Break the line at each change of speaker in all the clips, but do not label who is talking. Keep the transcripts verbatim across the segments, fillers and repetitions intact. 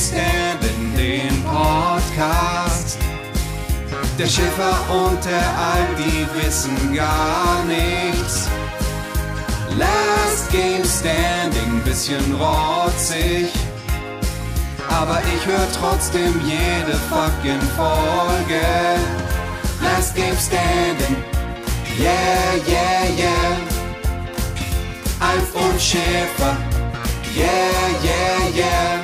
Standing, den Podcast. Der Schiffer und der Alp, die wissen gar nichts. Last Game Standing, bisschen rotzig. Aber ich höre trotzdem jede fucking Folge. Last Game Standing, yeah, yeah, yeah. Alf und Schäfer, yeah, yeah, yeah.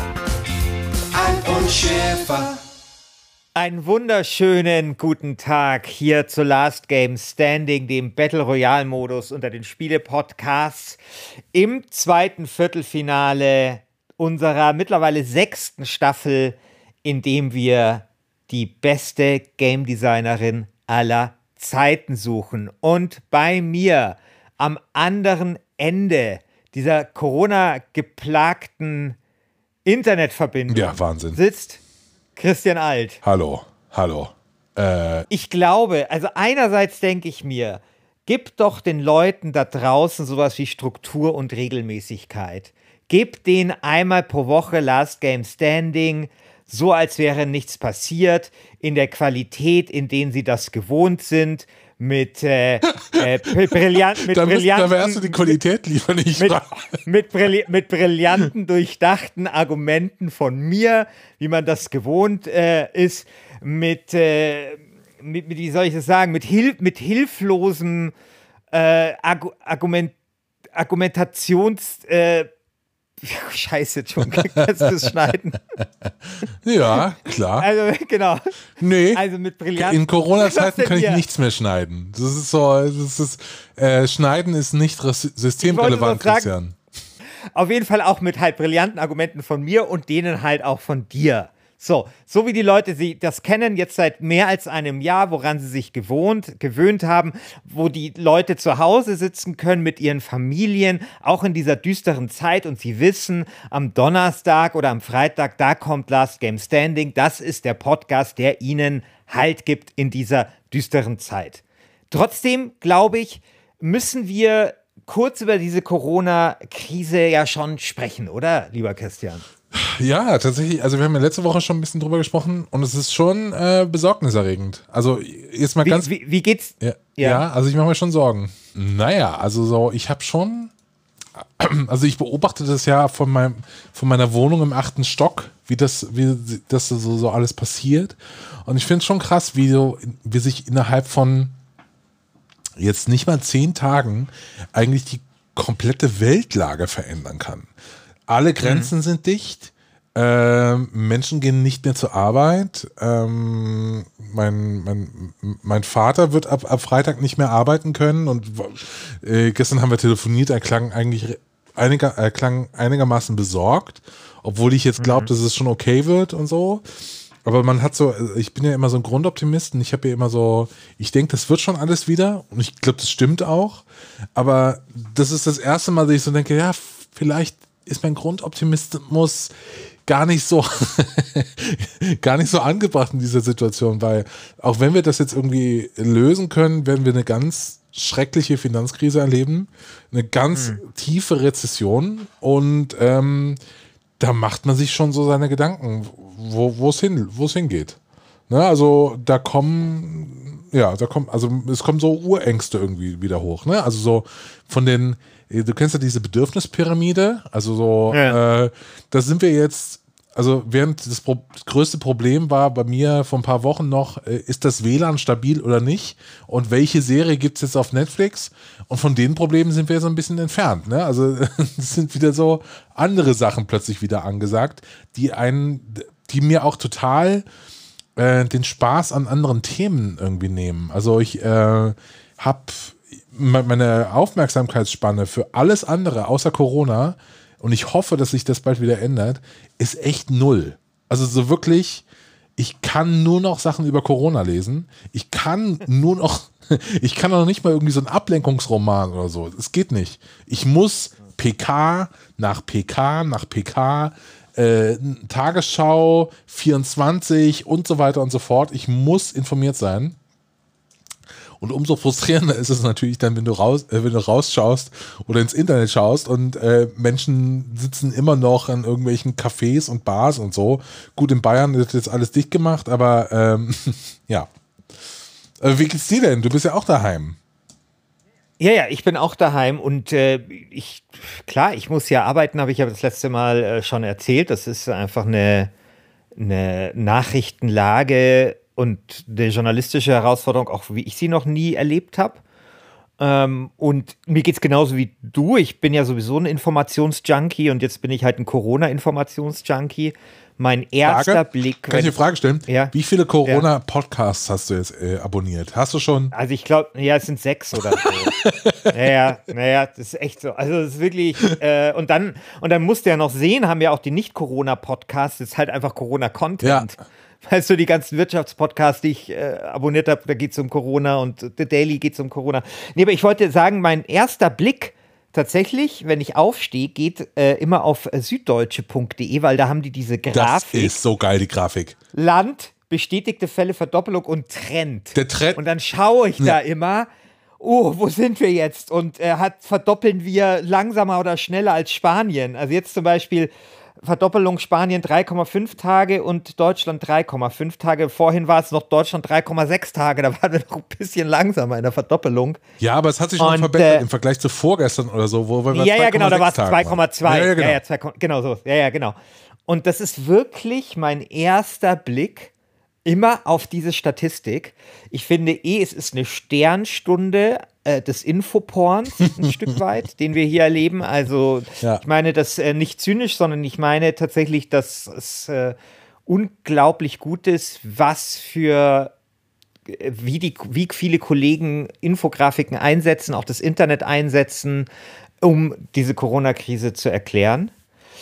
Alf und Schäfer.
Einen wunderschönen guten Tag hier zu Last Game Standing, dem Battle Royale Modus unter den Spiele-Podcasts im zweiten Viertelfinale unserer mittlerweile sechsten Staffel, in dem wir die beste Game Designerin aller Zeiten suchen. Und bei mir am anderen Ende dieser Corona-geplagten Internetverbindung
ja, Wahnsinn.
sitzt Christian Alt.
Hallo, hallo. Äh.
Ich glaube, also einerseits denke ich mir, gib doch den Leuten da draußen sowas wie Struktur und Regelmäßigkeit. Gib denen einmal pro Woche Last Game Standing, so als wäre nichts passiert, in der Qualität, in denen sie das gewohnt sind, mit, äh, äh, brillant, mit
da
brillanten...
Da wärst du die Qualität lieber nicht
mit, mit, brilli mit brillanten, durchdachten Argumenten von mir, wie man das gewohnt äh, ist, mit, äh, mit, mit, wie soll ich das sagen, mit, Hil mit hilflosem äh, Argu Argument Argumentations... Äh, Scheiße, Entschuldigung, kannst du es schneiden?
Ja, klar.
Also, genau.
Nee,
also mit Brillanz.
In Corona-Zeiten kann ich hier? nichts mehr schneiden. Das ist so, das ist, äh, Schneiden ist nicht systemrelevant, Christian.
Auf jeden Fall auch mit halt brillanten Argumenten von mir und denen halt auch von dir. So, so wie die Leute sie das kennen, jetzt seit mehr als einem Jahr, woran sie sich gewohnt, gewöhnt haben, wo die Leute zu Hause sitzen können mit ihren Familien, auch in dieser düsteren Zeit und sie wissen, am Donnerstag oder am Freitag, da kommt Last Game Standing, das ist der Podcast, der ihnen Halt gibt in dieser düsteren Zeit. Trotzdem, glaube ich, müssen wir kurz über diese Corona-Krise ja schon sprechen, oder, lieber Christian?
Ja, tatsächlich. Also wir haben ja letzte Woche schon ein bisschen drüber gesprochen und es ist schon äh, besorgniserregend. Also jetzt mal
wie,
ganz...
Wie, wie geht's?
Ja, ja. ja, also ich mache mir schon Sorgen. Naja, also so, ich habe schon... Also ich beobachte das ja von, meinem, von meiner Wohnung im achten Stock, wie das, wie das so, so alles passiert. Und ich finde es schon krass, wie, so, wie sich innerhalb von jetzt nicht mal zehn Tagen eigentlich die komplette Weltlage verändern kann. Alle Grenzen mhm. sind dicht, äh, Menschen gehen nicht mehr zur Arbeit, ähm, mein, mein, mein Vater wird ab, ab Freitag nicht mehr arbeiten können und äh, gestern haben wir telefoniert, er klang eigentlich einiger, er klang einigermaßen besorgt, obwohl ich jetzt glaube, mhm. dass es schon okay wird und so. Aber man hat so, ich bin ja immer so ein Grundoptimist und ich habe ja immer so, ich denke, das wird schon alles wieder und ich glaube, das stimmt auch, aber das ist das erste Mal, dass ich so denke, ja, vielleicht ist mein Grundoptimismus gar nicht so gar nicht so angebracht in dieser Situation, weil auch wenn wir das jetzt irgendwie lösen können, werden wir eine ganz schreckliche Finanzkrise erleben, eine ganz mhm. tiefe Rezession und ähm, da macht man sich schon so seine Gedanken, wo es hin, wo es hingeht. Ne, also da kommen, ja, da kommen, also es kommen so Urängste irgendwie wieder hoch, ne? Also so von den, du kennst ja diese Bedürfnispyramide, also so, ja. äh, da sind wir jetzt, also während das, Pro das größte Problem war bei mir vor ein paar Wochen noch, äh, ist das W L A N stabil oder nicht und welche Serie gibt es jetzt auf Netflix und von den Problemen sind wir so ein bisschen entfernt, ne? Also es sind wieder so andere Sachen plötzlich wieder angesagt, die einen, die mir auch total äh, den Spaß an anderen Themen irgendwie nehmen. Also ich äh, habe meine Aufmerksamkeitsspanne für alles andere außer Corona und ich hoffe, dass sich das bald wieder ändert, ist echt null. Also so wirklich, ich kann nur noch Sachen über Corona lesen. Ich kann nur noch, ich kann auch nicht mal irgendwie so einen Ablenkungsroman oder so. Es geht nicht. Ich muss P K nach P K nach P K, äh, Tagesschau, vierundzwanzig und so weiter und so fort. Ich muss informiert sein. Und umso frustrierender ist es natürlich dann, wenn du raus, äh, wenn du rausschaust oder ins Internet schaust und äh, Menschen sitzen immer noch an irgendwelchen Cafés und Bars und so. Gut, in Bayern ist jetzt alles dicht gemacht, aber ähm, ja. Aber wie geht's dir denn? Du bist ja auch daheim.
Ja, ja, ich bin auch daheim und äh, ich, klar, ich muss ja arbeiten, habe ich ja das letzte Mal äh, schon erzählt. Das ist einfach eine, eine Nachrichtenlage und eine journalistische Herausforderung, auch wie ich sie noch nie erlebt habe. Ähm, und mir geht es genauso wie du. Ich bin ja sowieso ein Informationsjunkie und jetzt bin ich halt ein Corona-Informationsjunkie. Mein erster
Frage?
Blick.
Kann ich eine Frage stellen?
Ja.
Wie viele Corona-Podcasts hast du jetzt äh, abonniert? Hast du schon?
Also ich glaube, ja, es sind sechs oder so. naja, naja, das ist echt so. Also es ist wirklich, äh, und dann, und dann musst du ja noch sehen, haben ja auch die Nicht-Corona-Podcasts, das ist halt einfach Corona-Content.
Ja.
Weißt du, die ganzen Wirtschaftspodcasts, die ich äh, abonniert habe, da geht es um Corona und The Daily geht es um Corona. Nee, aber ich wollte sagen, mein erster Blick tatsächlich, wenn ich aufstehe, geht äh, immer auf süddeutsche punkt de, weil da haben die diese Grafik.
Das ist so geil, die Grafik.
Land, bestätigte Fälle, Verdoppelung und Trend.
Der Trend.
Und dann schaue ich
Ja.
da immer, oh, wo sind wir jetzt? Und äh, hat, verdoppeln wir langsamer oder schneller als Spanien? Also jetzt zum Beispiel Verdoppelung Spanien drei Komma fünf Tage und Deutschland drei Komma fünf Tage. Vorhin war es noch Deutschland drei Komma sechs Tage. Da waren wir noch ein bisschen langsamer in der Verdoppelung.
Ja, aber es hat sich schon
Und,
verbessert
äh,
im Vergleich zu vorgestern oder so, wo wir
Ja, ja, genau, da war es
Tage
zwei Komma zwei.
waren. Ja, ja, genau.
Ja, ja, zwei, genau so. Ja, ja, genau. Und das ist wirklich mein erster Blick immer auf diese Statistik. Ich finde eh, es ist eine Sternstunde äh, des Infoporns ein Stück weit, den wir hier erleben. Also
Ja.
ich meine das äh, nicht zynisch, sondern ich meine tatsächlich, dass es äh, unglaublich gut ist, was für wie, die, wie viele Kollegen Infografiken einsetzen, auch das Internet einsetzen, um diese Corona-Krise zu erklären.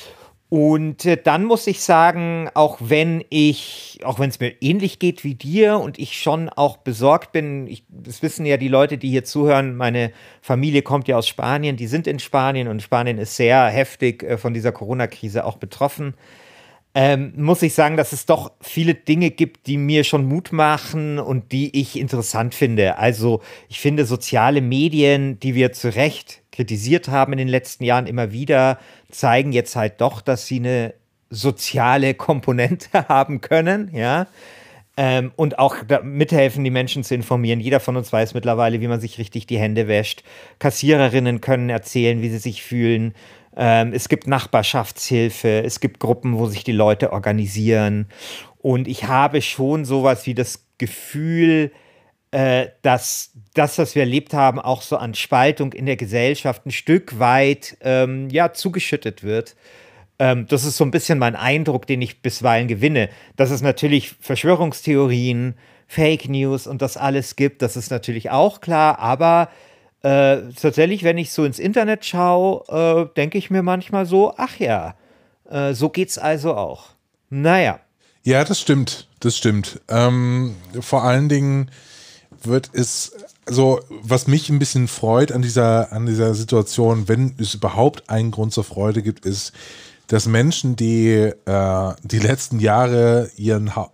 Und äh, dann muss ich sagen, auch wenn ich, auch wenn es mir ähnlich geht wie dir und ich schon auch besorgt bin, ich, das wissen ja die Leute, die hier zuhören, meine Familie kommt ja aus Spanien, die sind in Spanien und Spanien ist sehr heftig äh, von dieser Corona-Krise auch betroffen. Ähm, muss ich sagen, dass es doch viele Dinge gibt, die mir schon Mut machen und die ich interessant finde. Also ich finde soziale Medien, die wir zu Recht kritisiert haben in den letzten Jahren immer wieder, zeigen jetzt halt doch, dass sie eine soziale Komponente haben können, ja. Ähm, und auch da mithelfen, die Menschen zu informieren. Jeder von uns weiß mittlerweile, wie man sich richtig die Hände wäscht. Kassiererinnen können erzählen, wie sie sich fühlen. Ähm, es gibt Nachbarschaftshilfe, es gibt Gruppen, wo sich die Leute organisieren. Und ich habe schon sowas wie das Gefühl, äh, dass das, was wir erlebt haben, auch so an Spaltung in der Gesellschaft ein Stück weit ähm, ja, zugeschüttet wird. Ähm, das ist so ein bisschen mein Eindruck, den ich bisweilen gewinne. Dass es natürlich Verschwörungstheorien, Fake News und das alles gibt, das ist natürlich auch klar, aber Äh, tatsächlich, wenn ich so ins Internet schaue, äh, denke ich mir manchmal so, ach ja, äh, so geht's also auch. Naja.
Ja, das stimmt, das stimmt. Ähm, vor allen Dingen wird es, also was mich ein bisschen freut an dieser, an dieser Situation, wenn es überhaupt einen Grund zur Freude gibt, ist, dass Menschen, die äh, die letzten Jahre ihren ha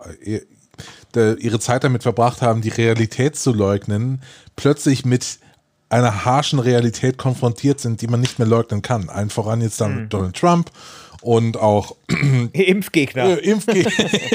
ihre Zeit damit verbracht haben, die Realität zu leugnen, plötzlich mit einer harschen Realität konfrontiert sind, die man nicht mehr leugnen kann. Allen voran jetzt dann mhm. Donald Trump und auch
Impfgegner.
Äh, Impfge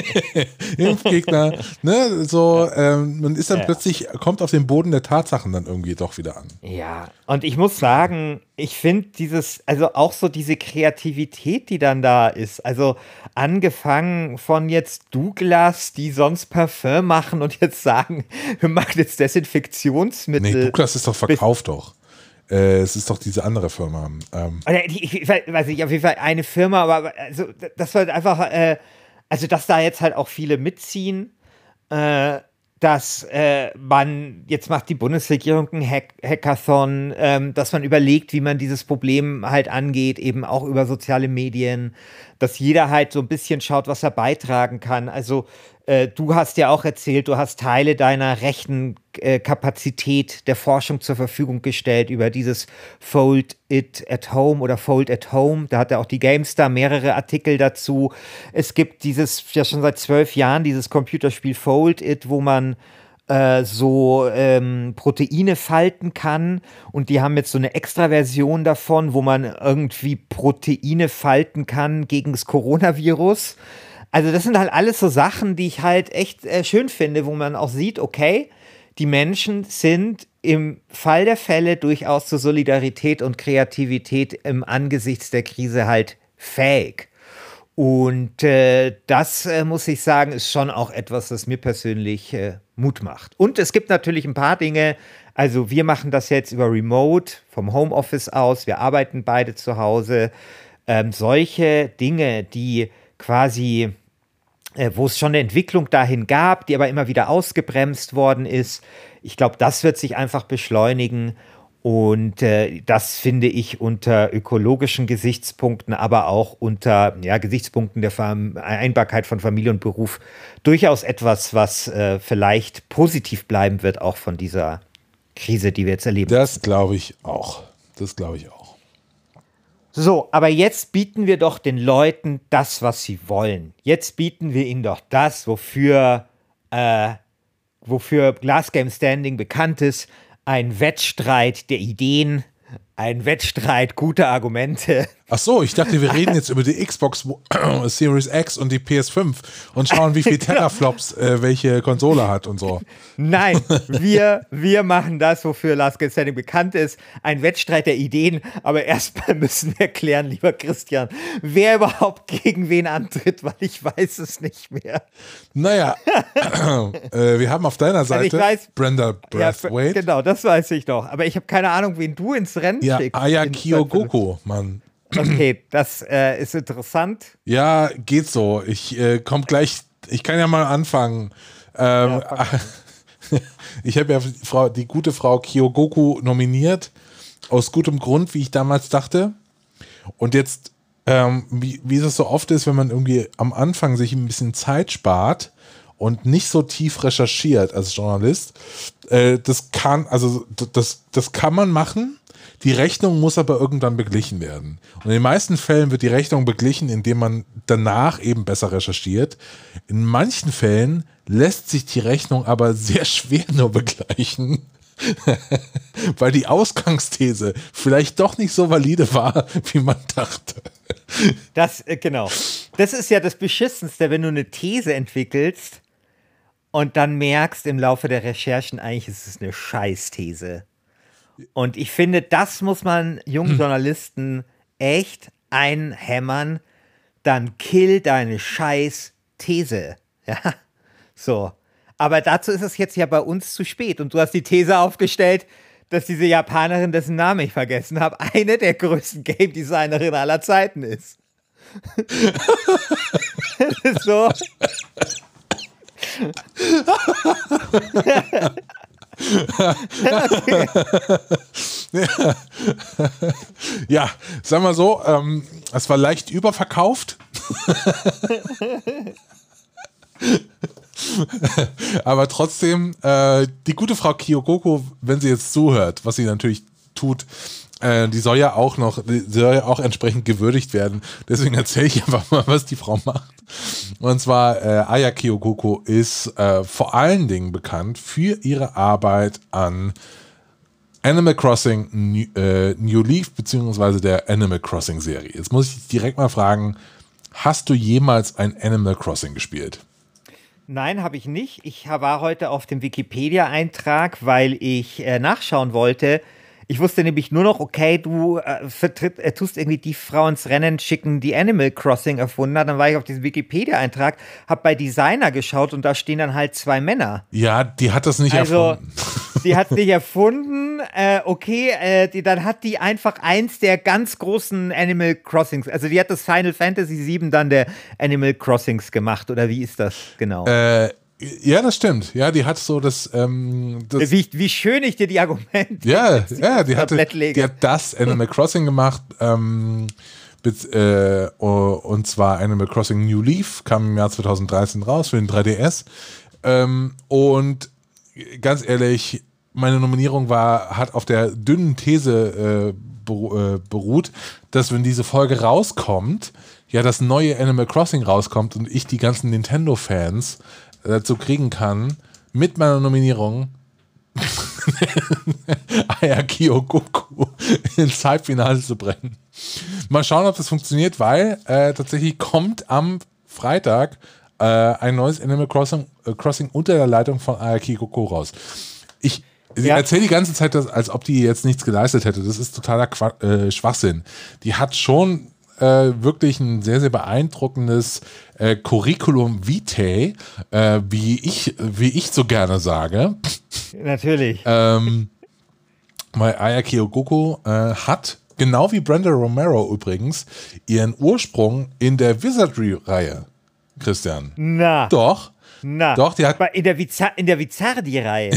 Impfgegner. Ne? So, ja. ähm, man ist dann ja. plötzlich, kommt auf den Boden der Tatsachen dann irgendwie doch wieder an.
Ja, und ich muss sagen, ich finde dieses, also auch so diese Kreativität, die dann da ist, also angefangen von jetzt Douglas, die sonst Parfüm machen und jetzt sagen, wir machen jetzt Desinfektionsmittel.
Nee, Douglas ist doch verkauft doch. Äh, es ist doch diese andere Firma. Ähm.
Ich, ich weiß nicht, auf jeden Fall eine Firma, aber also, das war einfach, äh, also dass da jetzt halt auch viele mitziehen, äh, dass äh, man, jetzt macht die Bundesregierung einen Hack Hackathon, ähm, dass man überlegt, wie man dieses Problem halt angeht, eben auch über soziale Medien, dass jeder halt so ein bisschen schaut, was er beitragen kann. Also äh, du hast ja auch erzählt, du hast Teile deiner Rechenkapazität äh, der Forschung zur Verfügung gestellt über dieses Fold It at Home oder Fold at Home. Da hat ja auch die GameStar mehrere Artikel dazu. Es gibt dieses, ja schon seit zwölf Jahren, dieses Computerspiel Fold It, wo man äh, so ähm, Proteine falten kann. Und die haben jetzt so eine Extra-Version davon, wo man irgendwie Proteine falten kann gegen das Coronavirus. Also das sind halt alles so Sachen, die ich halt echt äh, schön finde, wo man auch sieht, okay, die Menschen sind im Fall der Fälle durchaus zur Solidarität und Kreativität im Angesichts der Krise halt fähig. Und äh, das, äh, muss ich sagen, ist schon auch etwas, das mir persönlich äh, Mut macht. Und es gibt natürlich ein paar Dinge, also wir machen das jetzt über Remote, vom Homeoffice aus, wir arbeiten beide zu Hause. Ähm, solche Dinge, die quasi, äh, wo es schon eine Entwicklung dahin gab, die aber immer wieder ausgebremst worden ist, ich glaube, das wird sich einfach beschleunigen. Und äh, das finde ich unter ökologischen Gesichtspunkten, aber auch unter ja, Gesichtspunkten der Vereinbarkeit von Familie und Beruf durchaus etwas, was äh, vielleicht positiv bleiben wird, auch von dieser Krise, die wir jetzt erleben.
Das glaube ich auch. Das glaube ich auch.
So, aber jetzt bieten wir doch den Leuten das, was sie wollen. Jetzt bieten wir ihnen doch das, wofür, äh, wofür Last Game Standing bekannt ist. Ein Wettstreit der Ideen, ein Wettstreit guter Argumente.
Ach so, ich dachte, wir reden jetzt über die Xbox Series X und die P S fünf und schauen, wie viele Teraflops äh, welche Konsole hat und so.
Nein, wir, wir machen das, wofür Last Game Standing bekannt ist. Ein Wettstreit der Ideen, aber erstmal müssen wir klären, lieber Christian, wer überhaupt gegen wen antritt, weil ich weiß es nicht mehr.
Naja, äh, wir haben auf deiner Seite
also ich weiß,
Brenda Brathwaite.
Ja, genau, das weiß ich doch. Aber ich habe keine Ahnung, wen du ins Rennen
ja,
schickst.
Aya Kyogoku, Mann.
Okay, das äh, ist interessant.
Ja, geht so. Ich äh, komm gleich, ich kann ja mal anfangen. Ähm, ja, ich habe ja die, Frau, die gute Frau Kyogoku nominiert, aus gutem Grund, wie ich damals dachte. Und jetzt, ähm, wie, wie es so oft ist, wenn man irgendwie am Anfang sich ein bisschen Zeit spart und nicht so tief recherchiert als Journalist, äh, das kann, also das, das kann man machen. Die Rechnung muss aber irgendwann beglichen werden. Und in den meisten Fällen wird die Rechnung beglichen, indem man danach eben besser recherchiert. In manchen Fällen lässt sich die Rechnung aber sehr schwer nur begleichen, weil die Ausgangsthese vielleicht doch nicht so valide war, wie man dachte.
Das, äh, genau. Das ist ja das Beschissenste, wenn du eine These entwickelst und dann merkst im Laufe der Recherchen, eigentlich ist es eine Scheißthese. Und ich finde, das muss man jungen Journalisten echt einhämmern. Dann kill deine scheiß These. Ja, so. Aber dazu ist es jetzt ja bei uns zu spät. Und du hast die These aufgestellt, dass diese Japanerin, dessen Namen ich vergessen habe, eine der größten Game Designerinnen aller Zeiten ist. So.
Okay. Ja. Ja, sagen wir so, ähm, es war leicht überverkauft. Aber trotzdem, äh, die gute Frau Kyogoku, wenn sie jetzt zuhört, was sie natürlich tut, äh, die soll ja auch noch, die soll ja auch entsprechend gewürdigt werden. Deswegen erzähle ich einfach mal, was die Frau macht. Und zwar, äh, Aya Kyogoku ist äh, vor allen Dingen bekannt für ihre Arbeit an Animal Crossing New, äh, New Leaf beziehungsweise der Animal Crossing Serie. Jetzt muss ich dich direkt mal fragen, hast du jemals ein Animal Crossing gespielt?
Nein, habe ich nicht. Ich war heute auf dem Wikipedia-Eintrag, weil ich äh, nachschauen wollte. Ich wusste nämlich nur noch, okay, du äh, vertritt, äh, tust irgendwie die Frau ins Rennen schicken, die Animal Crossing erfunden hat. Dann war ich auf diesem Wikipedia-Eintrag, habe bei Designer geschaut und da stehen dann halt zwei Männer.
Ja, die hat das nicht
also,
erfunden.
Die hat es nicht erfunden. Äh, okay, äh, die, dann hat die einfach eins der ganz großen Animal Crossings, also die hat das Final Fantasy sieben dann der Animal Crossings gemacht, oder wie ist das genau?
Äh, Ja, das stimmt. Ja, die hat so das. Ähm, das
wie, wie schön ich dir die Argumente.
Ja, ja, die hatte, die hat das Animal Crossing gemacht. Ähm, mit, äh, und zwar Animal Crossing New Leaf kam im Jahr zwanzig dreizehn raus für den drei D S. Ähm, und ganz ehrlich, meine Nominierung war, hat auf der dünnen These äh, beru- äh, beruht, dass wenn diese Folge rauskommt, ja das neue Animal Crossing rauskommt und ich die ganzen Nintendo-Fans dazu kriegen kann, mit meiner Nominierung Aya Kyogoku ins Halbfinale zu bringen. Mal schauen, ob das funktioniert, weil äh, tatsächlich kommt am Freitag äh, ein neues Animal Crossing, äh, Crossing unter der Leitung von Aya Kyogoku raus. Ich Sie ja. erzählt die ganze Zeit, dass, als ob die jetzt nichts geleistet hätte. Das ist totaler Qua- äh, Schwachsinn. Die hat schon äh, wirklich ein sehr, sehr beeindruckendes äh, Curriculum vitae, äh, wie ich, wie ich so gerne sage.
Natürlich.
Ähm, weil Aya Kyogoku äh, hat, genau wie Brenda Romero übrigens, ihren Ursprung in der Wizardry-Reihe, Christian.
Na.
Doch.
Na,
Doch, die hat
in der, Viza- in der Vizardi-Reihe.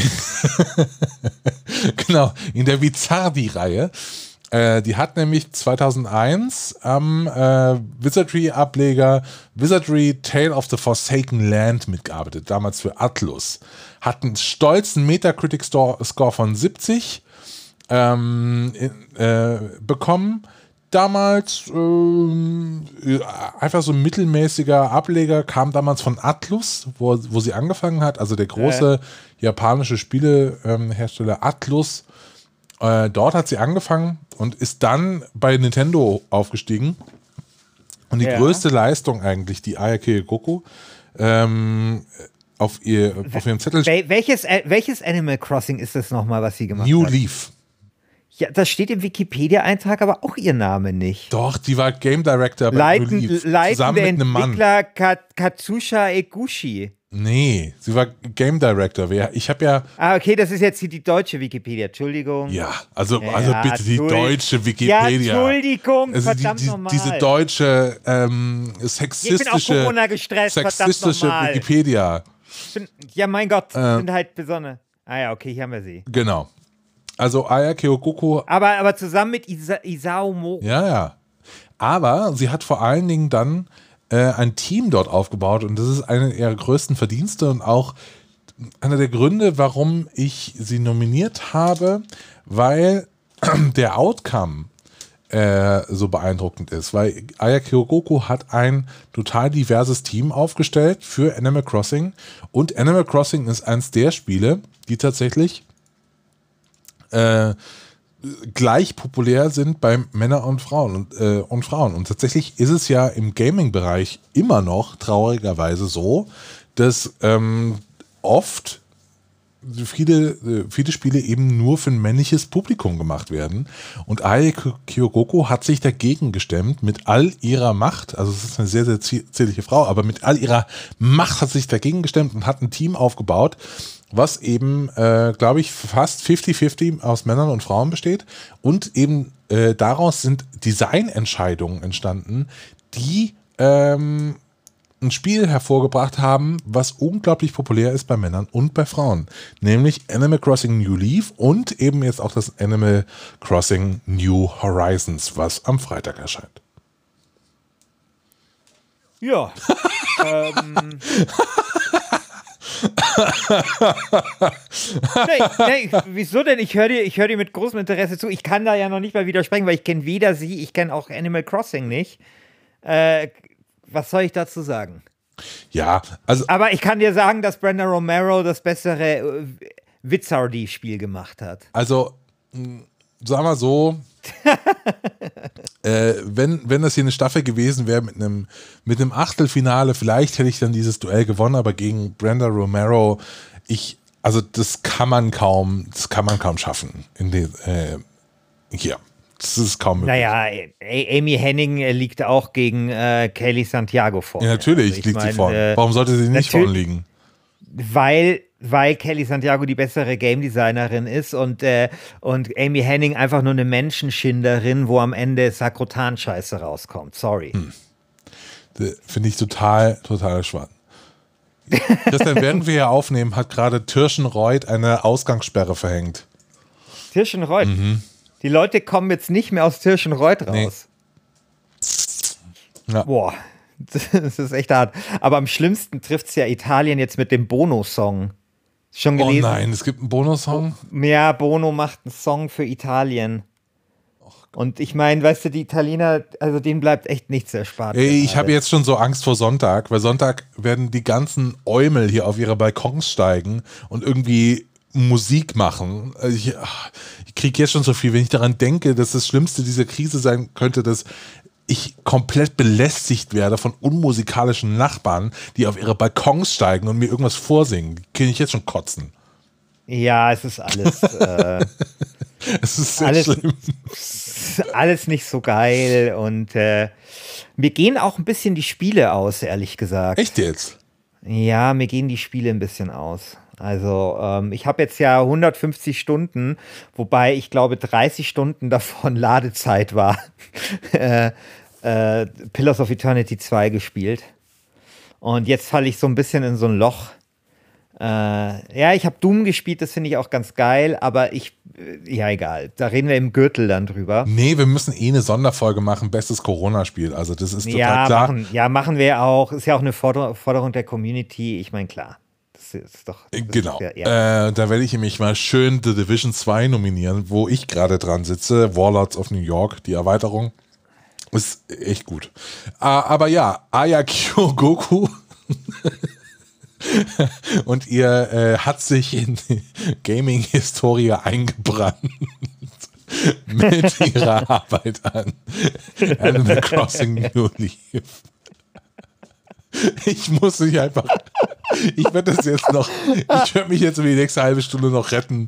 Genau, in der Vizardi-Reihe. Äh, die hat nämlich zweitausendeins am äh, Wizardry-Ableger Wizardry Tale of the Forsaken Land mitgearbeitet, damals für Atlus. Hat einen stolzen Metacritic-Score von siebzig ähm, in, äh, bekommen. Damals ähm, einfach so ein mittelmäßiger Ableger, kam damals von Atlus, wo, wo sie angefangen hat, also der große äh. japanische Spielehersteller ähm, Atlus. Äh, dort hat sie angefangen und ist dann bei Nintendo aufgestiegen. Und die ja. größte Leistung eigentlich, die Aya Kyogoku ähm, auf, ihr, auf ihrem Zettel.
Wel- welches, äh, welches Animal Crossing ist das nochmal, was sie gemacht
New
hat?
New Leaf.
Ja, das steht im Wikipedia-Eintrag, aber auch ihr Name nicht.
Doch, die war Game Director bei
Leiten,
New Leaf,
leitende
zusammen mit einem Mann.
Entwickler Kat- Katsusha Eguchi.
Nee, sie war Game Director. Ich habe ja...
Ah, okay, das ist jetzt hier die deutsche Wikipedia, Entschuldigung.
Ja, also,
ja,
also bitte die deutsche Wikipedia.
Ja, Entschuldigung,
also
verdammt
die, die,
nochmal.
Diese deutsche ähm, sexistische,
ich bin auch Corona gestresst,
sexistische Wikipedia.
Ich bin, ja, mein Gott,
äh,
sind halt besonders. Ah ja, okay, hier haben wir sie.
Genau. Also Aya Kyogoku.
Aber, aber zusammen mit Isa, Isao Mori.
Ja, ja. Aber sie hat vor allen Dingen dann äh, ein Team dort aufgebaut und das ist eine ihrer größten Verdienste und auch einer der Gründe, warum ich sie nominiert habe, weil der Outcome äh, so beeindruckend ist. Weil Aya Kyogoku hat ein total diverses Team aufgestellt für Animal Crossing und Animal Crossing ist eins der Spiele, die tatsächlich Äh, gleich populär sind bei Männern und Frauen und, äh, und Frauen. Und tatsächlich ist es ja im Gaming-Bereich immer noch traurigerweise so, dass ähm, oft viele, viele Spiele eben nur für ein männliches Publikum gemacht werden. Und Aya Kyogoku hat sich dagegen gestemmt mit all ihrer Macht, also es ist eine sehr, sehr zierliche Frau, aber mit all ihrer Macht hat sich dagegen gestemmt und hat ein Team aufgebaut, was eben, äh, glaube ich, fast fünfzig fünfzig aus Männern und Frauen besteht. Und eben äh, daraus sind Designentscheidungen entstanden, die ähm, ein Spiel hervorgebracht haben, was unglaublich populär ist bei Männern und bei Frauen. Nämlich Animal Crossing New Leaf und eben jetzt auch das Animal Crossing New Horizons, was am Freitag erscheint.
Ja. ähm... nee, nee, wieso denn? Ich höre dir, ich hör dir mit großem Interesse zu. Ich kann da ja noch nicht mal widersprechen, weil ich kenne weder sie, ich kenne auch Animal Crossing nicht. Äh, was soll ich dazu sagen?
Ja, also.
Aber ich kann dir sagen, dass Brenda Romero das bessere äh, Wizardy-Spiel gemacht hat.
Also, mh, sag mal so. äh, wenn, wenn das hier eine Staffel gewesen wäre mit einem mit einem Achtelfinale, vielleicht hätte ich dann dieses Duell gewonnen, aber gegen Brenda Romero, ich, also das kann man kaum, das kann man kaum schaffen. In den, äh, hier. Das ist kaum möglich.
Naja, Amy Hennig liegt auch gegen äh, Kelly Santiago vor.
Ja, natürlich also liegt mein, sie vorne. Äh, Warum sollte sie nicht vorne liegen?
Weil Weil Kelly Santiago die bessere Game Designerin ist und, äh, und Amy Hennig einfach nur eine Menschenschinderin, wo am Ende Sakrotan-Scheiße rauskommt. Sorry. Hm.
Finde ich total, total spannend. Christian, während wir hier aufnehmen, hat gerade Tirschenreuth eine Ausgangssperre verhängt.
Tirschenreuth? Mhm. Die Leute kommen jetzt nicht mehr aus Tirschenreuth raus. Nee. Ja. Boah. Das ist echt hart. Aber am schlimmsten trifft es ja Italien jetzt mit dem Bono-Song. Schon gelesen?
Oh nein, es gibt einen Bono-Song?
Ja, Bono macht einen Song für Italien. Und ich meine, weißt du, die Italiener, also denen bleibt echt nichts erspart.
Ey, ich habe jetzt schon so Angst vor Sonntag, weil Sonntag werden die ganzen Eumel hier auf ihre Balkons steigen und irgendwie Musik machen. Also ich, ich kriege jetzt schon so viel, wenn ich daran denke, dass das Schlimmste dieser Krise sein könnte, dass ich komplett belästigt werde von unmusikalischen Nachbarn, die auf ihre Balkons steigen und mir irgendwas vorsingen. Kann ich jetzt schon kotzen.
Ja, es ist alles äh,
es ist sehr
alles,
schlimm.
Alles nicht so geil und äh, mir gehen auch ein bisschen die Spiele aus, ehrlich gesagt.
Echt jetzt?
Ja, mir gehen die Spiele ein bisschen aus. Also ähm, ich habe jetzt ja hundertfünfzig Stunden, wobei ich glaube dreißig Stunden davon Ladezeit war. äh, äh, Pillars of Eternity zwei gespielt. Und jetzt falle ich so ein bisschen in so ein Loch. Äh, ja, ich habe Doom gespielt, das finde ich auch ganz geil, aber ich, äh, ja egal, da reden wir im Gürtel dann drüber.
Nee, wir müssen eh eine Sonderfolge machen, bestes Corona-Spiel, also das ist total
ja,
klar.
Machen, ja, machen wir auch, ist ja auch eine Forder- Forderung der Community, ich meine klar. Das ist doch, das
genau,
ist ja, ja.
Äh, da werde ich mich mal schön The Division zwei nominieren, wo ich gerade dran sitze, Warlords of New York, die Erweiterung, ist echt gut. Äh, aber ja, Ayakyo Goku und ihr äh, hat sich in die Gaming-Historie eingebrannt mit ihrer Arbeit an Animal Crossing New Leaf. Ich muss mich einfach, ich werde das jetzt noch, ich werde mich jetzt über die nächste halbe Stunde noch retten.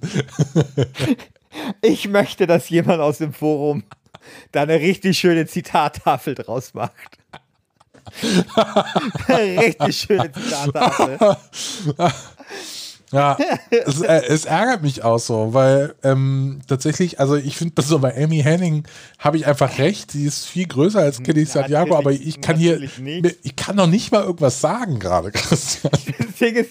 Ich möchte, dass jemand aus dem Forum da eine richtig schöne Zitattafel draus macht. Richtig schöne Zitattafel.
Ja, es, äh, es ärgert mich auch so, weil ähm, tatsächlich, also ich finde, so bei Amy Henning habe ich einfach recht, sie ist viel größer als Kelly Santiago, aber ich kann hier, nicht. ich kann noch nicht mal irgendwas sagen gerade, Christian.
Das Ding ist,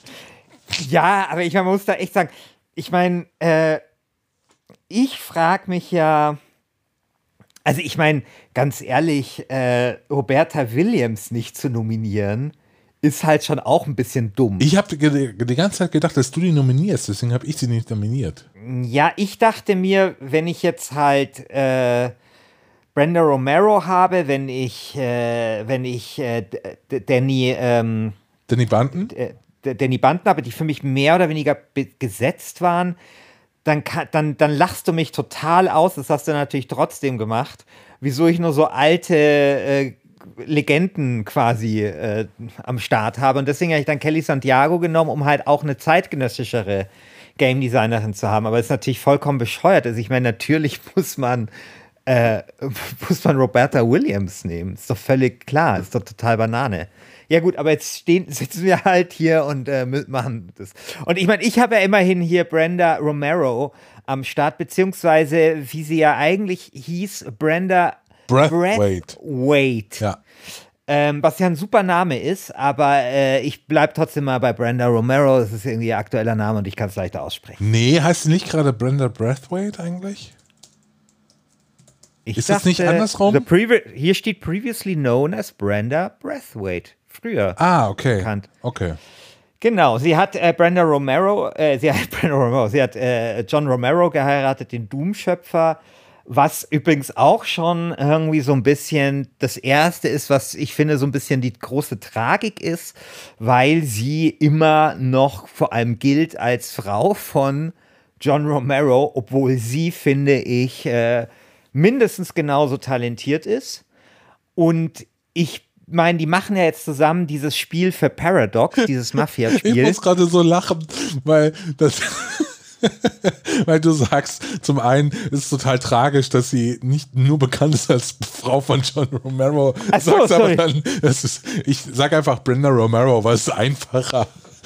ja, aber ich man muss da echt sagen, ich meine, äh, ich frage mich ja, also ich meine, ganz ehrlich, äh, Roberta Williams nicht zu nominieren, ist halt schon auch ein bisschen dumm.
Ich habe die, die ganze Zeit gedacht, dass du die nominierst, deswegen habe ich sie nicht nominiert.
Ja, ich dachte mir, wenn ich jetzt halt äh, Brenda Romero habe, wenn ich, äh, wenn ich äh, D- Danny, ähm,
Danny Banten?
D- D- Danny Banten habe, die für mich mehr oder weniger be- gesetzt waren, dann, kann, dann, dann lachst du mich total aus, das hast du natürlich trotzdem gemacht, wieso ich nur so alte äh, Legenden quasi äh, am Start habe. Und deswegen habe ich dann Kelly Santiago genommen, um halt auch eine zeitgenössischere Game Designerin zu haben. Aber es ist natürlich vollkommen bescheuert. Also ich meine, natürlich muss man, äh, muss man Roberta Williams nehmen. Ist doch völlig klar. Ist doch total Banane. Ja gut, aber jetzt stehen, sitzen wir halt hier und äh, machen das. Und ich meine, ich habe ja immerhin hier Brenda Romero am Start, beziehungsweise wie sie ja eigentlich hieß, Brenda
Brathwaite.
Brathwaite.
Ja.
Ähm, was ja ein super Name ist, aber äh, ich bleibe trotzdem mal bei Brenda Romero. Das ist irgendwie ihr aktueller Name und ich kann es leichter aussprechen.
Nee, heißt sie nicht gerade Brenda Brathwaite eigentlich?
Ich
ist
dachte,
das nicht andersrum?
The previ- hier steht previously known as Brenda Brathwaite. Früher.
Ah, okay.
Bekannt.
Okay.
Genau, sie hat äh, Brenda Romero, äh, sie hat Brenda Romero, sie hat äh, John Romero geheiratet, den Doom-Schöpfer, was übrigens auch schon irgendwie so ein bisschen das Erste ist, was ich finde so ein bisschen die große Tragik ist, weil sie immer noch vor allem gilt als Frau von John Romero, obwohl sie, finde ich, äh, mindestens genauso talentiert ist. Und ich meine, die machen ja jetzt zusammen dieses Spiel für Paradox, dieses Mafia-Spiel.
Ich muss gerade so lachen, weil das weil du sagst, zum einen ist es total tragisch, dass sie nicht nur bekannt ist als Frau von John Romero.
Ach so,
sagst aber
sorry.
dann, das ist, ich sag einfach Brenda Romero, weil es ist einfacher.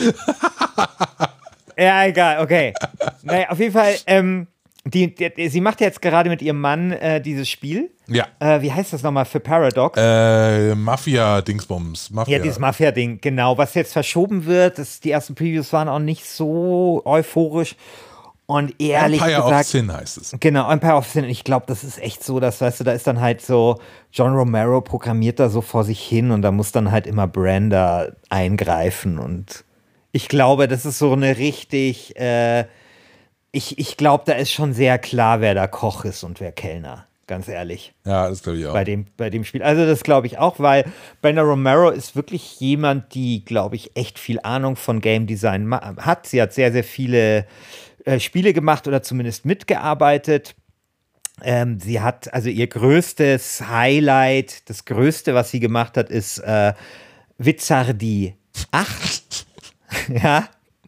Ja, egal, okay. Naja, auf jeden Fall, ähm, die, die, sie macht jetzt gerade mit ihrem Mann äh, dieses Spiel.
Ja.
Äh, wie heißt das nochmal für Paradox?
Äh, Mafia-Dingsbums. Mafia.
Ja, dieses Mafia-Ding, genau. Was jetzt verschoben wird, das, die ersten Previews waren auch nicht so euphorisch. Und ehrlich
Empire
gesagt,
of Sin heißt es.
Genau, Empire of Sin. Ich glaube, das ist echt so, dass, weißt du, da ist dann halt so, John Romero programmiert da so vor sich hin und da muss dann halt immer Brenda eingreifen. Und ich glaube, das ist so eine richtig, äh, ich, ich glaube, da ist schon sehr klar, wer da Koch ist und wer Kellner. ganz ehrlich.
Ja, das glaube ich auch.
Bei dem, bei dem Spiel. Also das glaube ich auch, weil Brenda Romero ist wirklich jemand, die, glaube ich, echt viel Ahnung von Game Design hat. Sie hat sehr, sehr viele äh, Spiele gemacht oder zumindest mitgearbeitet. Ähm, sie hat, also ihr größtes Highlight, das Größte, was sie gemacht hat, ist äh, Wizardie acht. Ja.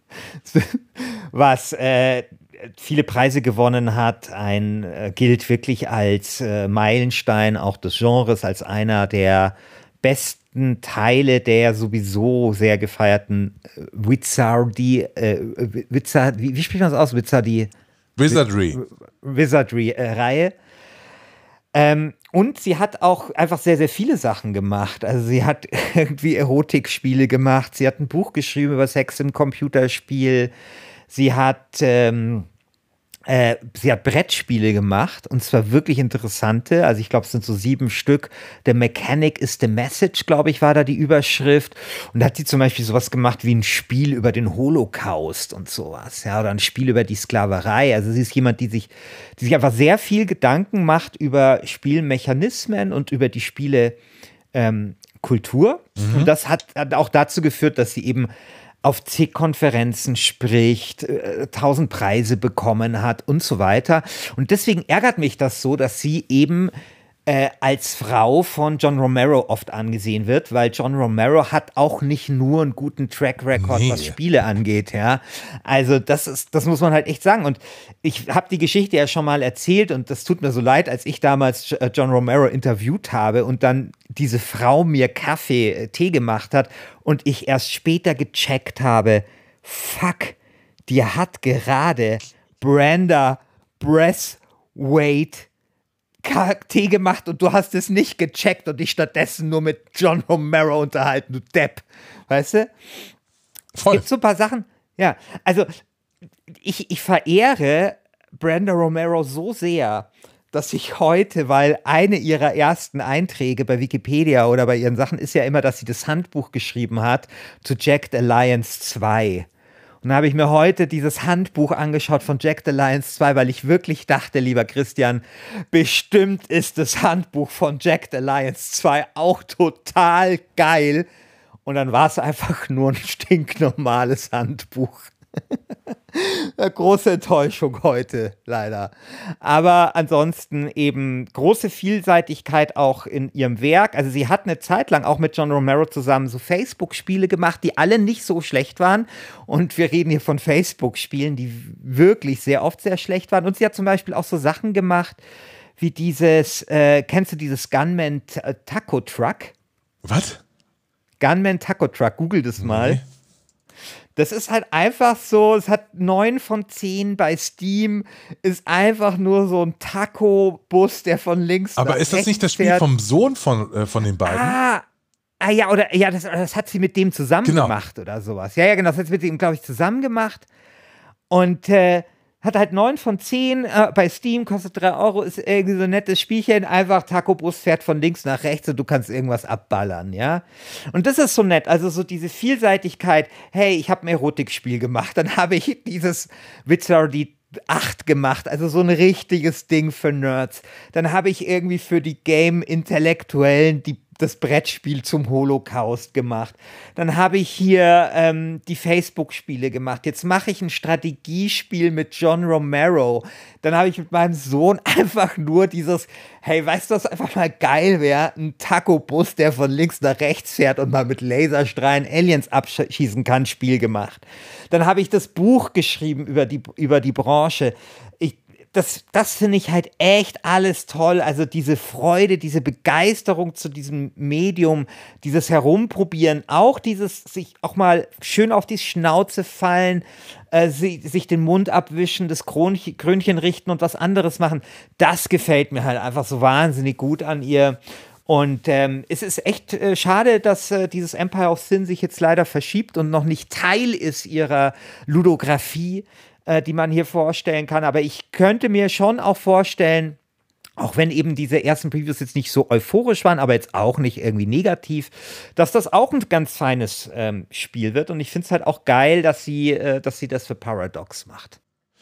Was äh, viele Preise gewonnen hat, ein äh, gilt wirklich als äh, Meilenstein auch des Genres, als einer der besten Teile der sowieso sehr gefeierten äh, Wizardie, äh, Wizard, wie, wie spricht man das aus? Wizardie?
Wizardry.
Wizardry-Reihe. Ähm, und sie hat auch einfach sehr, sehr viele Sachen gemacht. Also sie hat irgendwie Erotikspiele gemacht, sie hat ein Buch geschrieben über Sex im Computerspiel, sie hat, ähm, äh, sie hat Brettspiele gemacht und zwar wirklich interessante. Also ich glaube, es sind so sieben Stück. The Mechanic is the Message, glaube ich, war da die Überschrift. Und da hat sie zum Beispiel sowas gemacht wie ein Spiel über den Holocaust und sowas. Ja, oder ein Spiel über die Sklaverei. Also sie ist jemand, die sich, die sich einfach sehr viel Gedanken macht über Spielmechanismen und über die Spiele ähm, Kultur. Mhm. Und das hat, hat auch dazu geführt, dass sie eben auf zig Konferenzen spricht, äh, tausend Preise bekommen hat und so weiter. Und deswegen ärgert mich das so, dass sie eben äh, als Frau von John Romero oft angesehen wird, weil John Romero hat auch nicht nur einen guten Track Record, nee. was Spiele angeht, ja. Also das ist, das muss man halt echt sagen. Und ich habe die Geschichte ja schon mal erzählt und das tut mir so leid, als ich damals John Romero interviewt habe und dann diese Frau mir Kaffee, äh, Tee gemacht hat und ich erst später gecheckt habe, fuck, die hat gerade Brenda Braithwaite Tee gemacht und du hast es nicht gecheckt und dich stattdessen nur mit John Romero unterhalten, du Depp. Weißt du? Voll. Es gibt so ein paar Sachen. Ja, also ich, ich verehre Brenda Romero so sehr, dass ich heute, weil eine ihrer ersten Einträge bei Wikipedia oder bei ihren Sachen ist ja immer, dass sie das Handbuch geschrieben hat zu Jacked Alliance zwei. Und da habe ich mir heute dieses Handbuch angeschaut von Jacked Alliance zwei, weil ich wirklich dachte, lieber Christian, bestimmt ist das Handbuch von Jacked Alliance zwei auch total geil. Und dann war es einfach nur ein stinknormales Handbuch. Eine große Enttäuschung heute, leider. Aber ansonsten eben große Vielseitigkeit auch in ihrem Werk. Also sie hat eine Zeit lang auch mit John Romero zusammen so Facebook-Spiele gemacht, die alle nicht so schlecht waren. Und wir reden hier von Facebook-Spielen, die wirklich sehr oft sehr schlecht waren. Und sie hat zum Beispiel auch so Sachen gemacht, wie dieses, äh, kennst du dieses Gunman Taco Truck?
Was?
Gunman Taco Truck, google das mal. Nee. Das ist halt einfach so, es hat neun von zehn bei Steam, ist einfach nur so ein Taco-Bus, der von links
Aber
nach
ist das
rechts
nicht das Spiel
fährt.
vom Sohn von, äh, von den beiden?
Ah, ah ja, oder ja, das, das hat sie mit dem zusammen
genau.
gemacht oder sowas. Ja, ja, genau, das hat sie mit ihm, glaube ich, zusammen gemacht. Und äh, hat halt neun von zehn äh, bei Steam, kostet drei Euro, ist irgendwie so ein nettes Spielchen. Einfach Taco-Bus fährt von links nach rechts und du kannst irgendwas abballern, ja. Und das ist so nett, also so diese Vielseitigkeit. Hey, ich habe ein Erotikspiel gemacht, dann habe ich dieses Wizardie acht gemacht, also so ein richtiges Ding für Nerds. Dann habe ich irgendwie für die Game-Intellektuellen die das Brettspiel zum Holocaust gemacht. Dann habe ich hier ähm, die Facebook-Spiele gemacht. Jetzt mache ich ein Strategiespiel mit John Romero. Dann habe ich mit meinem Sohn einfach nur dieses, hey, weißt du, was einfach mal geil wäre? Ein Taco-Bus, der von links nach rechts fährt und mal mit Laserstrahlen Aliens abschießen kann, Spiel gemacht. Dann habe ich das Buch geschrieben über die, über die Branche. Ich Das, das finde ich halt echt alles toll. Also diese Freude, diese Begeisterung zu diesem Medium, dieses Herumprobieren, auch dieses sich auch mal schön auf die Schnauze fallen, äh, sie, sich den Mund abwischen, das Krönchen, Krönchen richten und was anderes machen. Das gefällt mir halt einfach so wahnsinnig gut an ihr. Und ähm, es ist echt äh, schade, dass äh, dieses Empire of Sin sich jetzt leider verschiebt und noch nicht Teil ist ihrer Ludografie, die man hier vorstellen kann, aber ich könnte mir schon auch vorstellen, auch wenn eben diese ersten Previews jetzt nicht so euphorisch waren, aber jetzt auch nicht irgendwie negativ, dass das auch ein ganz feines ähm, Spiel wird und ich finde es halt auch geil, dass sie, äh, dass sie das für Paradox macht.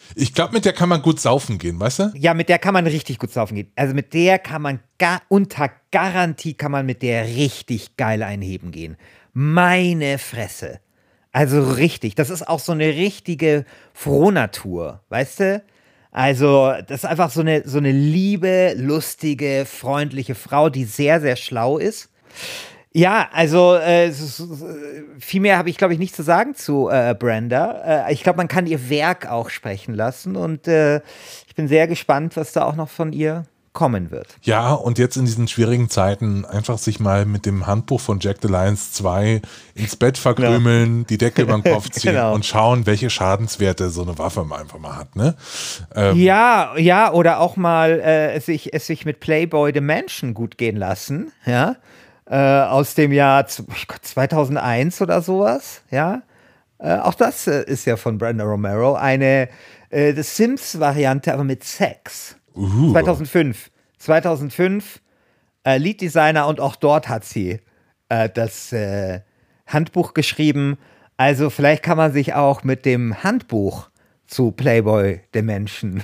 Ich glaube, mit der kann man gut saufen gehen, weißt du?
Ja, mit der kann man richtig gut saufen gehen. Also mit der kann man gar, unter Garantie kann man mit der richtig geil einheben gehen. Meine Fresse. Also richtig. Das ist auch so eine richtige Frohnatur, weißt du? Also das ist einfach so eine, so eine liebe, lustige, freundliche Frau, die sehr, sehr schlau ist. Ja, also äh, viel mehr habe ich, glaube ich, nicht zu sagen zu äh, Brenda. Äh, ich glaube, man kann ihr Werk auch sprechen lassen und äh, ich bin sehr gespannt, was da auch noch von ihr kommen wird.
Ja, und jetzt in diesen schwierigen Zeiten einfach sich mal mit dem Handbuch von Jack the Lions zwei ins Bett verkrümeln, genau. Die Decke über den Kopf ziehen genau. Und schauen, welche Schadenswerte so eine Waffe einfach mal hat. Ne? Ähm,
ja, ja, oder auch mal äh, es, sich, es sich mit Playboy the Mansion gut gehen lassen, ja. Äh, aus dem Jahr zweitausendeins oder sowas, ja. Äh, auch das äh, ist ja von Brenda Romero eine äh, The Sims-Variante, aber mit Sex.
Uh.
zweitausendfünf. zweitausendfünf äh, Lead-Designer und auch dort hat sie äh, das äh, Handbuch geschrieben. Also vielleicht kann man sich auch mit dem Handbuch zu Playboy the Mansion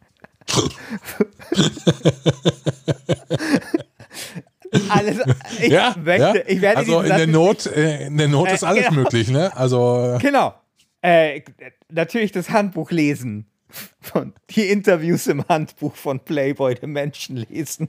alles, ich
ja,
möchte,
ja.
ich werde
also in der Not, äh, in der Not ist alles genau. möglich, ne? Also
genau. Äh, natürlich das Handbuch lesen, von, die Interviews im Handbuch von Playboy the Mansion lesen.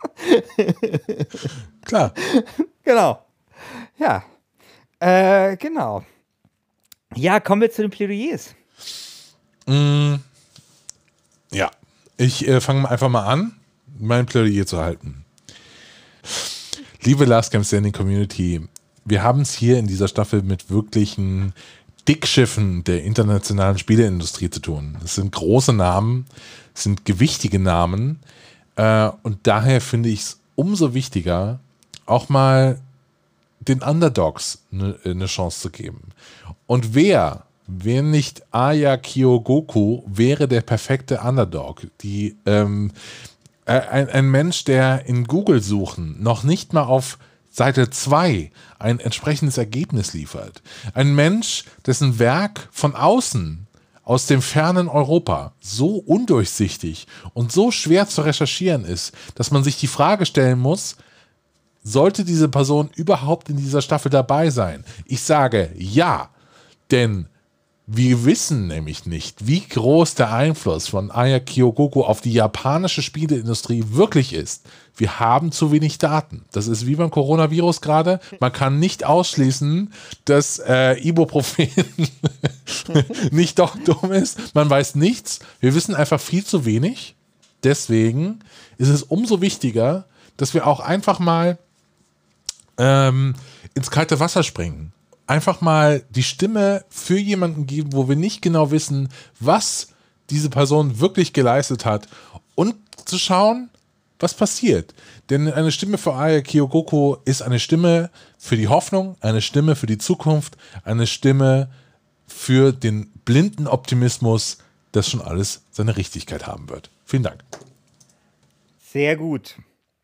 Klar.
Genau. Ja. Äh, genau. Ja, kommen wir zu den Plädoyers.
Mm, ja, ich äh, fange einfach mal an, mein Plädoyer zu halten. Liebe Last Game Standing Community, wir haben es hier in dieser Staffel mit wirklichen Dickschiffen der internationalen Spieleindustrie zu tun. Es sind große Namen, es sind gewichtige Namen äh, und daher finde ich es umso wichtiger, auch mal den Underdogs eine ne Chance zu geben. Und wer, wer nicht Aya Kyogoku, wäre der perfekte Underdog. Die, ähm, äh, ein, ein Mensch, der in Google-Suchen noch nicht mal auf Seite zwei ein entsprechendes Ergebnis liefert. Ein Mensch, dessen Werk von außen, aus dem fernen Europa, so undurchsichtig und so schwer zu recherchieren ist, dass man sich die Frage stellen muss, sollte diese Person überhaupt in dieser Staffel dabei sein? Ich sage ja, denn wir wissen nämlich nicht, wie groß der Einfluss von Aya Kyogoku auf die japanische Spieleindustrie wirklich ist. Wir haben zu wenig Daten. Das ist wie beim Coronavirus gerade. Man kann nicht ausschließen, dass äh, Ibuprofen nicht doch dumm ist. Man weiß nichts. Wir wissen einfach viel zu wenig. Deswegen ist es umso wichtiger, dass wir auch einfach mal ähm, ins kalte Wasser springen. Einfach mal die Stimme für jemanden geben, wo wir nicht genau wissen, was diese Person wirklich geleistet hat und zu schauen, was passiert. Denn eine Stimme für Aya Kyogoku ist eine Stimme für die Hoffnung, eine Stimme für die Zukunft, eine Stimme für den blinden Optimismus, dass schon alles seine Richtigkeit haben wird. Vielen Dank.
Sehr gut.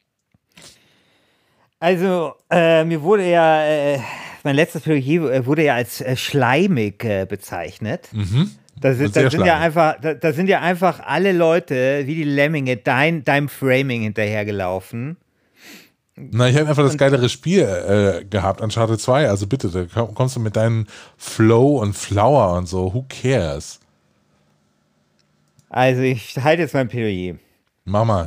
Also, äh, mir wurde ja, äh, mein letztes Plädoyer wurde ja als äh, schleimig äh, bezeichnet.
Mhm.
Da sind, da, sind ja einfach, da, da sind ja einfach alle Leute, wie die Lemminge, dein, deinem Framing hinterhergelaufen.
Na, ich habe einfach das geilere Spiel äh, gehabt, Uncharted zwei. Also bitte, da kommst du mit deinen Flow und Flower und so. Who cares?
Also, ich halte jetzt mein Plädoyer.
Mach mal.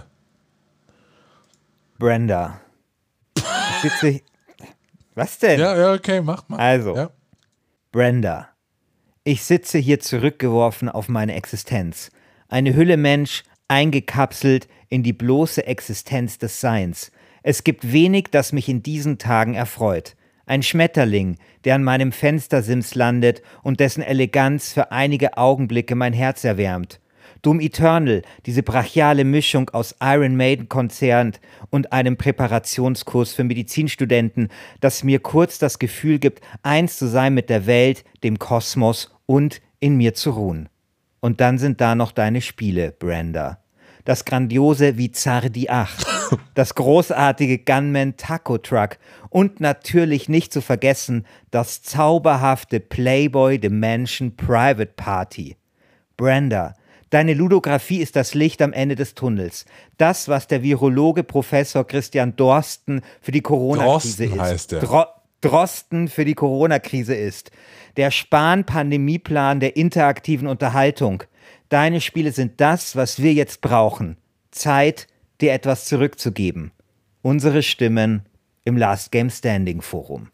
Brenda. Ich sitze. Was denn?
Ja, ja, okay, mach mal.
Also,
ja.
Brenda. Ich sitze hier zurückgeworfen auf meine Existenz. Eine Hülle Mensch, eingekapselt in die bloße Existenz des Seins. Es gibt wenig, das mich in diesen Tagen erfreut. Ein Schmetterling, der an meinem Fenstersims landet und dessen Eleganz für einige Augenblicke mein Herz erwärmt. Doom Eternal, diese brachiale Mischung aus Iron Maiden-Konzert und einem Präparationskurs für Medizinstudenten, das mir kurz das Gefühl gibt, eins zu sein mit der Welt, dem Kosmos und in mir zu ruhen. Und dann sind da noch deine Spiele, Brenda. Das grandiose Vizardi acht, das großartige Gunman Taco Truck und natürlich nicht zu vergessen das zauberhafte Playboy The Mansion Private Party. Brenda, Deine Ludografie ist das Licht am Ende des Tunnels. Das, was der Virologe Professor Christian Drosten für die Corona-Krise
Drosten
ist.
heißt der.
Dro- Drosten für die Corona-Krise ist. Der Spahn-Pandemieplan der interaktiven Unterhaltung. Deine Spiele sind das, was wir jetzt brauchen. Zeit, dir etwas zurückzugeben. Unsere Stimmen im Last Game Standing Forum.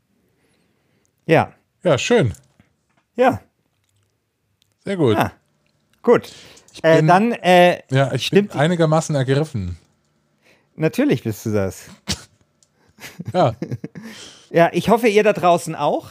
Ja.
Ja, schön.
Ja.
Sehr gut.
Ah, gut.
bin-
Äh, dann, äh,
Ja, ich
stimmt,
bin einigermaßen ergriffen.
natürlich bist du das.
Ja,
Ja, ich hoffe, ihr da draußen auch.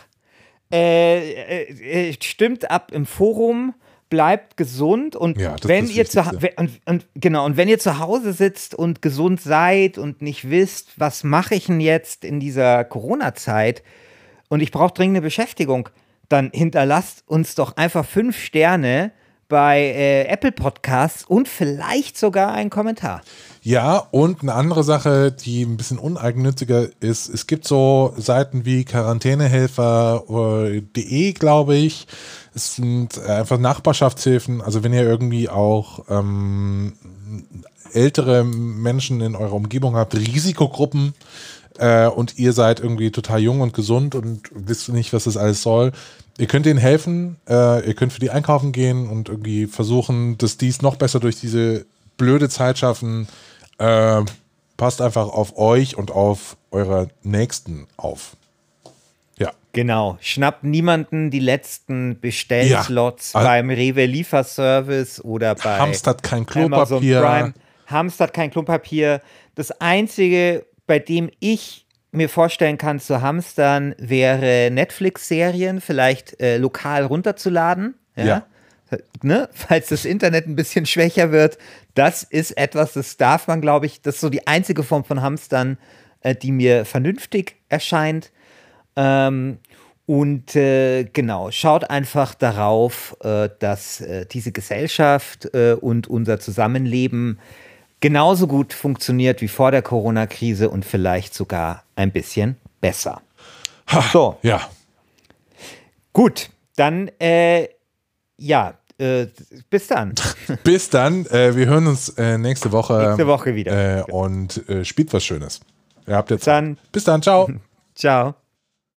Äh, äh, äh, stimmt ab im Forum, bleibt gesund und
Ja, das
wenn
ist das
ihr zu
Wichtigste.
und, und, genau und wenn ihr zu Hause sitzt und gesund seid und nicht wisst, was mache ich denn jetzt in dieser Corona-Zeit und ich brauche dringende Beschäftigung, dann hinterlasst uns doch einfach fünf Sterne bei äh, Apple Podcasts und vielleicht sogar einen Kommentar.
Ja, und eine andere Sache, die ein bisschen uneigennütziger ist, es gibt so Seiten wie quarantänehelfer punkt de, glaube ich. Es sind einfach Nachbarschaftshilfen. Also wenn ihr irgendwie auch ähm, ältere Menschen in eurer Umgebung habt, Risikogruppen, äh, und ihr seid irgendwie total jung und gesund und wisst nicht, was das alles soll, ihr könnt denen helfen, äh, ihr könnt für die einkaufen gehen und irgendwie versuchen, dass die es noch besser durch diese blöde Zeit schaffen. Äh, passt einfach auf euch und auf eure Nächsten auf. Ja.
Genau, schnappt niemanden die letzten Bestellslots
Ja.
beim Rewe Lieferservice oder bei
Hamstert kein
Amazon
Klopapier.
Prime. Hamstert kein Klopapier. Das Einzige, bei dem ich mir vorstellen kann zu hamstern, wäre Netflix-Serien vielleicht äh, lokal runterzuladen. Ja.
Ja.
Ne? Falls das Internet ein bisschen schwächer wird. Das ist etwas, das darf man, glaube ich, das ist so die einzige Form von Hamstern, äh, die mir vernünftig erscheint. Ähm, und äh, genau, schaut einfach darauf, äh, dass äh, diese Gesellschaft äh, und unser Zusammenleben genauso gut funktioniert wie vor der Corona-Krise und vielleicht sogar ein bisschen besser. So,
Ja.
gut, dann äh, ja, äh, bis dann.
Bis dann. Äh, wir hören uns äh, nächste Woche.
Nächste Woche wieder.
Äh, und äh, spielt was Schönes. Ihr habt jetzt.
Dann,
Bis dann. Ciao.
ciao.